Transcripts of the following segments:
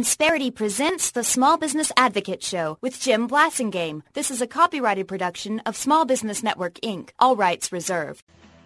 Insperity presents the Small Business Advocate Show with Jim Blasingame. This is a copyrighted production of Small Business Network, Inc. All rights reserved.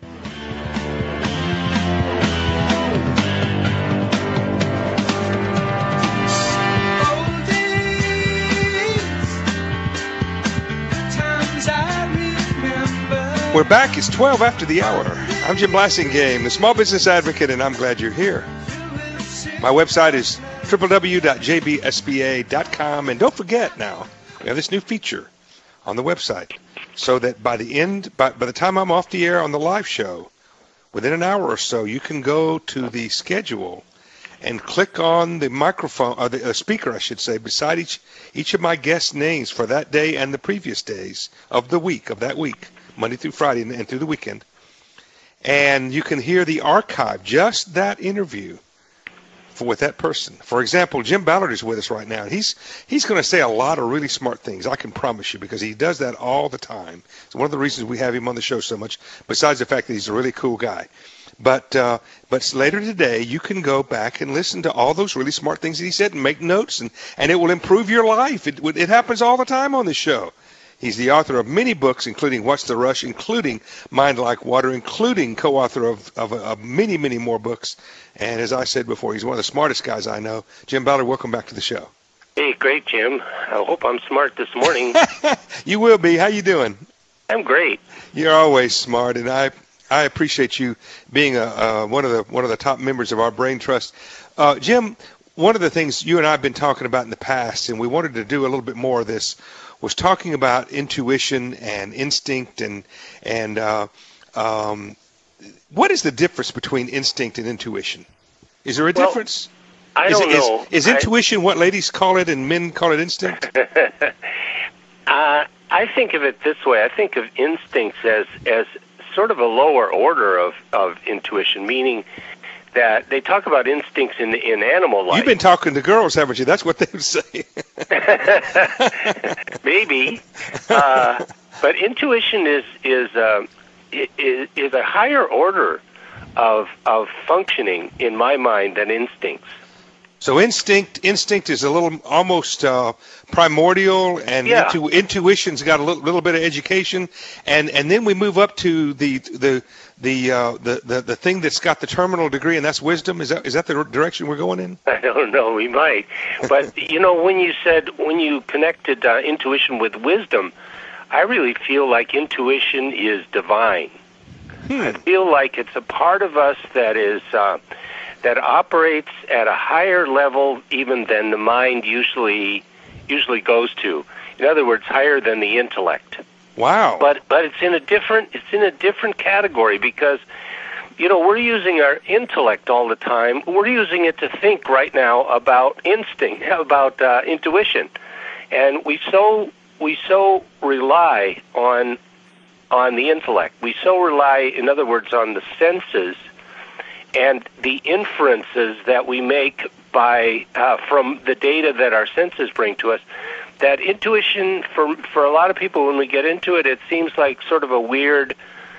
We're back. It's 12 after the hour. I'm Jim Blasingame, the Small Business Advocate, and I'm glad you're here. My website is www.jbsba.com, and don't forget now, we have this new feature on the website so that by the time I'm off the air on the live show, within an hour or so, you can go to the schedule and click on the microphone, or the speaker, I should say, beside each of my guest names for that day and the previous days of that week, Monday through Friday and through the weekend. And you can hear the archive, just that interview with that person. For example, Jim Ballard is with us right now. He's going to say a lot of really smart things, I can promise you, because he does that all the time. It's one of the reasons we have him on the show so much, besides the fact that he's a really cool guy. But later today, you can go back and listen to all those really smart things that he said and make notes, and it will improve your life. It happens all the time on this show. He's the author of many books, including What's the Rush, including Mind Like Water, including co-author of many, many more books. And as I said before, he's one of the smartest guys I know. Jim Ballard, welcome back to the show. Hey, great, Jim. I hope I'm smart this morning. You will be. How you doing? I'm great. You're always smart, and I appreciate you being one of the top members of our Brain Trust. Jim, one of the things you and I have been talking about in the past, and we wanted to do a little bit more of this, was talking about intuition and instinct and what is the difference between instinct and intuition? Is there a difference? I don't know. Is intuition what ladies call it and men call it instinct? I think of it this way. I think of instincts as sort of a lower order of intuition, meaning that they talk about instincts in animal life. You've been talking to girls, haven't you? That's what they would say. Maybe, but intuition is a higher order of functioning in my mind than instincts. So instinct is a little almost primordial, and intuition's got a little bit of education, and then we move up to the thing that's got the terminal degree, and that's wisdom. Is that the direction we're going in? I don't know. We might, but when you connected intuition with wisdom, I really feel like intuition is divine. I feel like it's a part of us that is. That operates at a higher level even than the mind usually goes to. In other words, higher than the intellect. Wow. But it's in a different category because we're using our intellect all the time. We're using it to think right now about instinct, about intuition, and we so rely on the intellect. We so rely, in other words, on the senses and the inferences that we make from the data that our senses bring to us, that intuition, for a lot of people, when we get into it, it seems like sort of a weird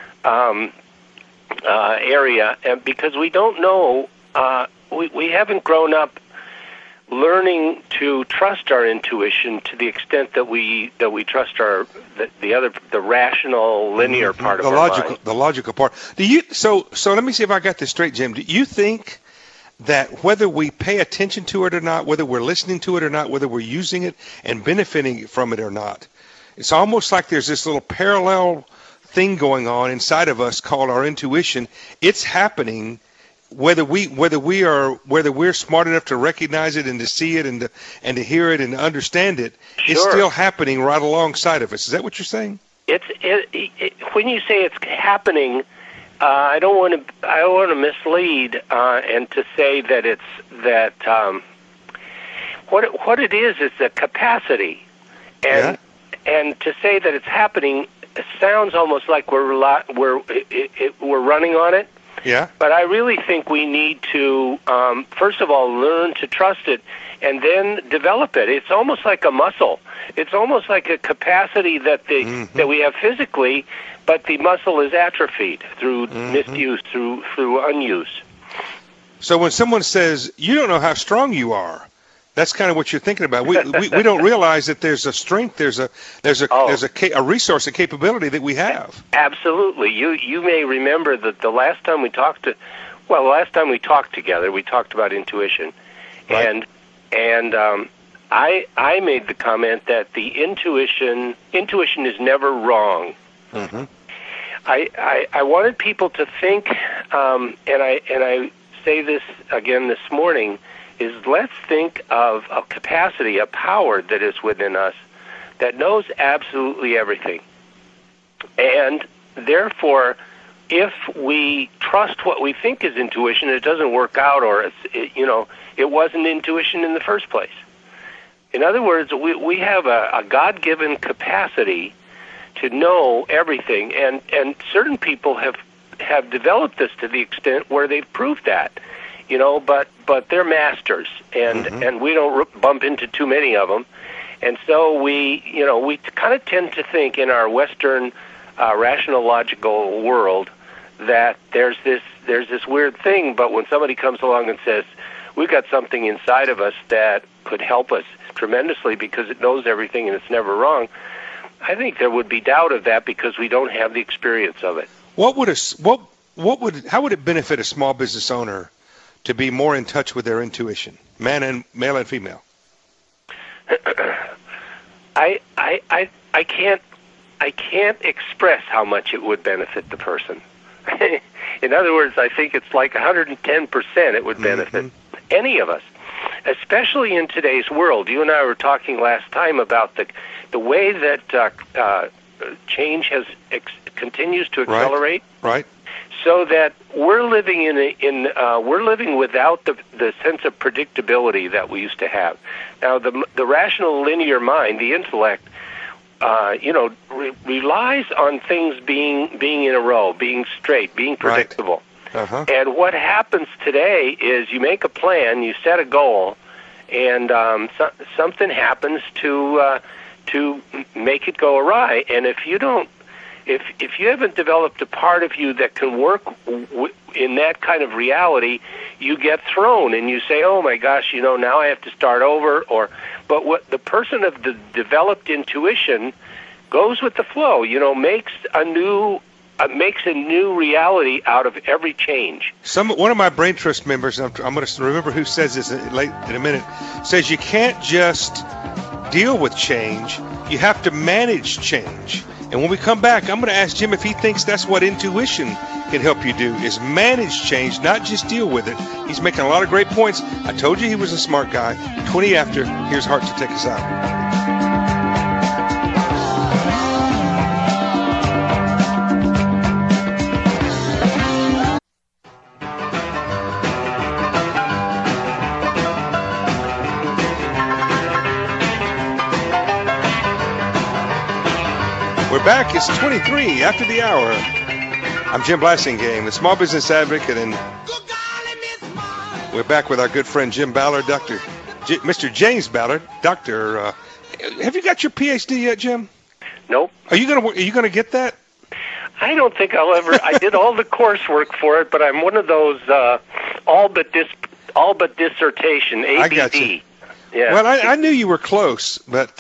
area, because we don't know, we haven't grown up learning to trust our intuition to the extent that we trust the rational linear part of our mind. The logical part. So let me see if I got this straight, Jim. Do you think that whether we pay attention to it or not, whether we're listening to it or not, whether we're using it and benefiting from it or not, it's almost like there's this little parallel thing going on inside of us called our intuition? It's happening whether we're smart enough to recognize it and to see it and to hear it and to understand it. Sure. It's still happening right alongside of us. Is that what you're saying? When you say it's happening, I don't want to mislead and to say that what it is a capacity, and to say that it's happening sounds almost like we're running on it. Yeah. But I really think we need to, first of all, learn to trust it and then develop it. It's almost like a muscle. It's almost like a capacity that that we have physically, but the muscle is atrophied through misuse, through unuse. So when someone says, you don't know how strong you are, That's kind of what you're thinking about. We don't realize that there's a strength, there's a resource, a capability that we have. Absolutely. You may remember that the last time we talked together, we talked about intuition, right. and I made the comment that the intuition is never wrong. Mm-hmm. I wanted people to think, and I say this again this morning, is let's think of a capacity, a power that is within us that knows absolutely everything. And therefore, if we trust what we think is intuition, it doesn't work out, or it wasn't intuition in the first place. In other words, we have a God-given capacity to know everything, and certain people have developed this to the extent where they've proved that, but they're masters, and we don't bump into too many of them, and so we kind of tend to think in our Western rational logical world that there's this weird thing, but when somebody comes along and says we've got something inside of us that could help us tremendously because it knows everything and it's never wrong, I think there would be doubt of that because we don't have the experience of it. How would it benefit a small business owner to be more in touch with their intuition, male and female? I can't express how much it would benefit the person. In other words, I think it's like 110% it would benefit any of us, especially in today's world. You and I were talking last time about the way that change continues to accelerate. Right. So that we're living we're living without the sense of predictability that we used to have. Now, the rational linear mind, the intellect, relies on things being in a row, being straight, being predictable. Right. Uh-huh. And what happens today is you make a plan, you set a goal, and something happens to make it go awry. And if you haven't developed a part of you that can work in that kind of reality, you get thrown and you say, "Oh my gosh, now I have to start over." But what the person of the developed intuition goes with the flow, makes a new reality out of every change. One of my Brain Trust members, I'm going to remember who says this in a minute, says you can't just deal with change, you have to manage change. And when we come back, I'm going to ask Jim if he thinks that's what intuition can help you do, is manage change, not just deal with it. He's making a lot of great points. I told you he was a smart guy. 20 after, here's Hart to take us out. We're back. It's 23 after the hour. I'm Jim Blasingame, the small business advocate, and we're back with our good friend Jim Ballard, Mr. James Ballard. Doctor, have you got your PhD yet, Jim? Nope. Are you gonna get that? I don't think I'll ever. I did all the coursework for it, but I'm one of those all but dissertation, ABD. I got you. Yeah. Well, I knew you were close, but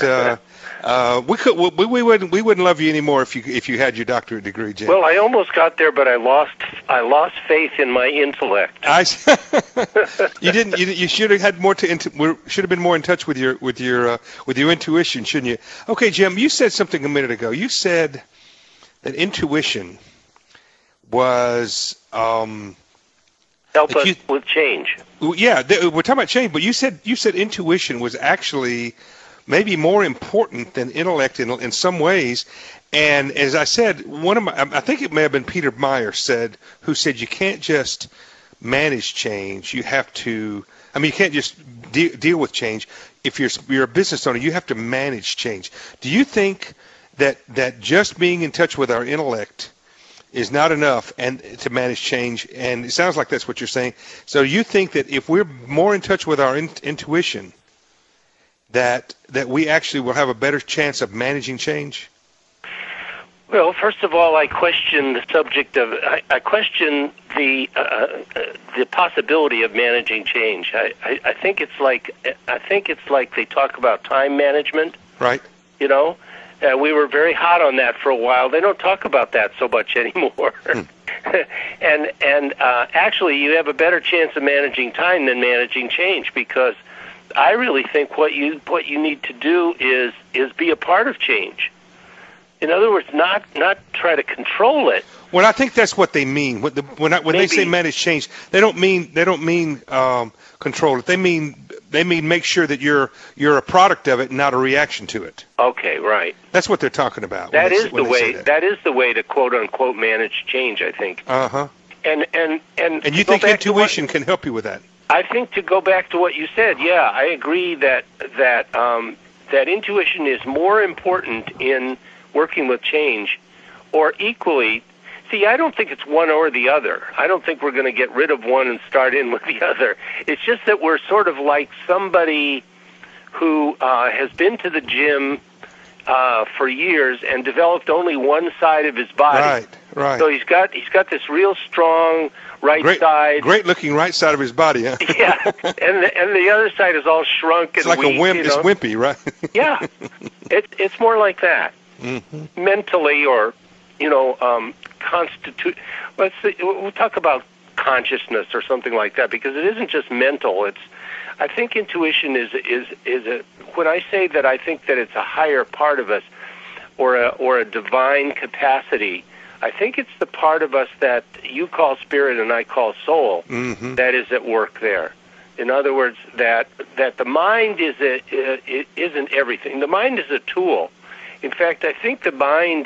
we wouldn't love you anymore if you had your doctorate degree, Jim. Well, I almost got there, but I lost faith in my intellect. You didn't. You should have had more should have been more in touch with your intuition, shouldn't you? Okay, Jim, you said something a minute ago. You said that intuition was help us with change. Yeah, we're talking about change, but you said intuition was actually maybe more important than intellect in some ways. And as I said, I think it may have been Peter Meyer who said you can't just manage change. You have to. You can't just deal with change. If you're a business owner, you have to manage change. Do you think that just being in touch with our intellect is not enough and to manage change? And it sounds like that's what you're saying. So you think that if we're more in touch with our intuition, that we actually will have a better chance of managing change? Well, first of all, I question the subject of I question the possibility of managing change. I think it's like they talk about time management. Right. You know, we were very hot on that for a while. They don't talk about that so much anymore. And actually, you have a better chance of managing time than managing change, because I really think what you need to do is be a part of change. In other words, not try to control it. Well, I think that's what they mean. When they say manage change, they don't mean control it. They mean make sure that you're a product of it, not a reaction to it. Okay, right. That's what they're talking about. That is the way. That is the way to quote unquote manage change, I think. Uh-huh. And you think intuition can help you with that? I think, to go back to what you said, yeah, I agree that intuition is more important in working with change, or equally. See, I don't think it's one or the other. I don't think we're going to get rid of one and start in with the other. It's just that we're sort of like somebody who has been to the gym for years and developed only one side of his body. Right. So he's got this real strong right side. Great looking right side of his body, huh? Yeah, and the other side is all shrunk and it's like weak, a wimp. You know? It's wimpy, right? Yeah, it's more like that, mentally, or constitute. We'll talk about consciousness or something like that, because it isn't just mental. I think intuition is a. When I say that, I think that it's a higher part of us, or a divine capacity. I think it's the part of us that you call spirit and I call soul that is at work there. In other words, that the mind isn't everything. The mind is a tool. In fact, I think the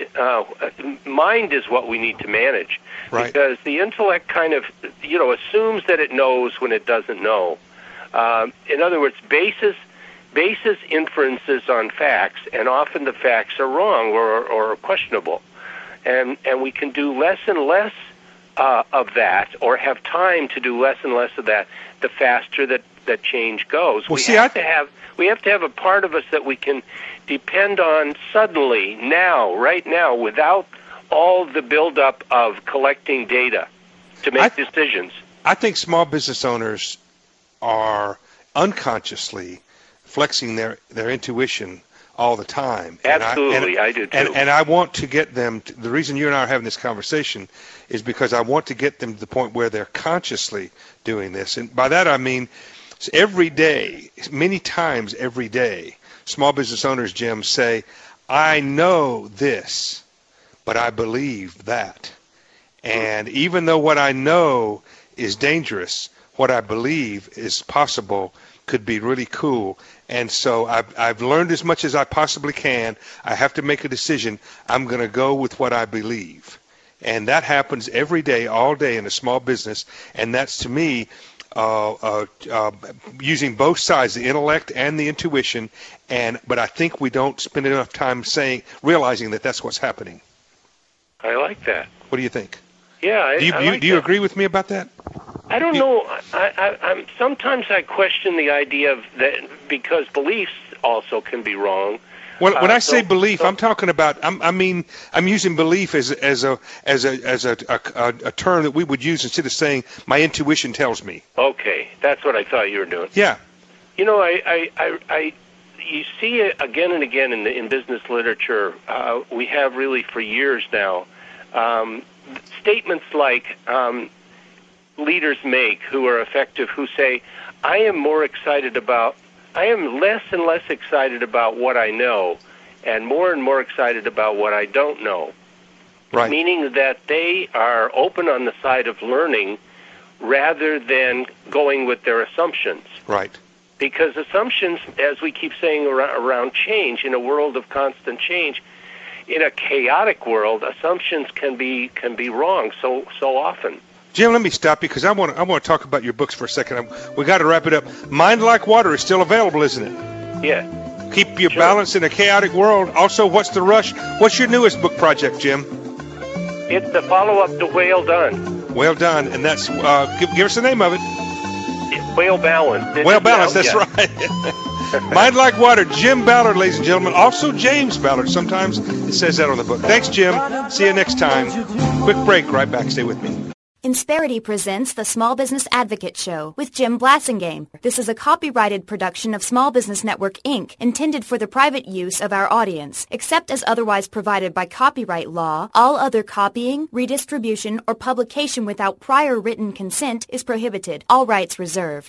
mind is what we need to manage, right? Because the intellect kind of assumes that it knows when it doesn't know. In other words, bases inferences on facts, and often the facts are wrong or questionable, and we can do less and less of that, or have time to do less and less of that, the faster that change goes. Well, We have to have a part of us that we can depend on suddenly, right now, without all the buildup of collecting data to make decisions. I think small business owners are unconsciously flexing their intuition all the time. Absolutely, I do too. And I want to get them the reason you and I are having this conversation is because I want to get them to the point where they're consciously doing this. And by that I mean every day, many times every day, small business owners, Jim, say, I know this, but I believe that. And even though what I know is dangerous, what I believe is possible could be really cool. And so I've learned as much as I possibly can. I have to make a decision. I'm going to go with what I believe. And that happens every day, all day in a small business. And that's, to me, using both sides, the intellect and the intuition. But I think we don't spend enough time realizing that that's what's happening. I like that. What do you think? Yeah, do you agree with me about that? I don't know. I'm sometimes I question the idea of that, because beliefs also can be wrong. When I say belief, I'm talking about. I'm using belief as a term that we would use instead of saying my intuition tells me. Okay, that's what I thought you were doing. Yeah. You know, you see it again and again in business literature. We have really for years now statements like leaders make who are effective, who say, I am less and less excited about what I know and more excited about what I don't know. Right. Meaning that they are open on the side of learning rather than going with their assumptions. Right. Because assumptions, as we keep saying around change, in a world of constant change, in a chaotic world, assumptions can be wrong so often. Jim, let me stop you because I want to talk about your books for a second. We got to wrap it up. Mind Like Water is still available, isn't it? Yeah. Keep your balance in a chaotic world. Also, What's the Rush? What's your newest book project, Jim? It's the follow-up to Whale Done. Whale Done, and that's give us the name of it. Whale Balance. Whale Balance, that's right. Mind Like Water, Jim Ballard, ladies and gentlemen. Also James Ballard. Sometimes it says that on the book. Thanks, Jim. See you next time. Quick break. Right back. Stay with me. Insperity presents the Small Business Advocate Show with Jim Blasingame. This is a copyrighted production of Small Business Network, Inc., intended for the private use of our audience. Except as otherwise provided by copyright law, all other copying, redistribution, or publication without prior written consent is prohibited. All rights reserved.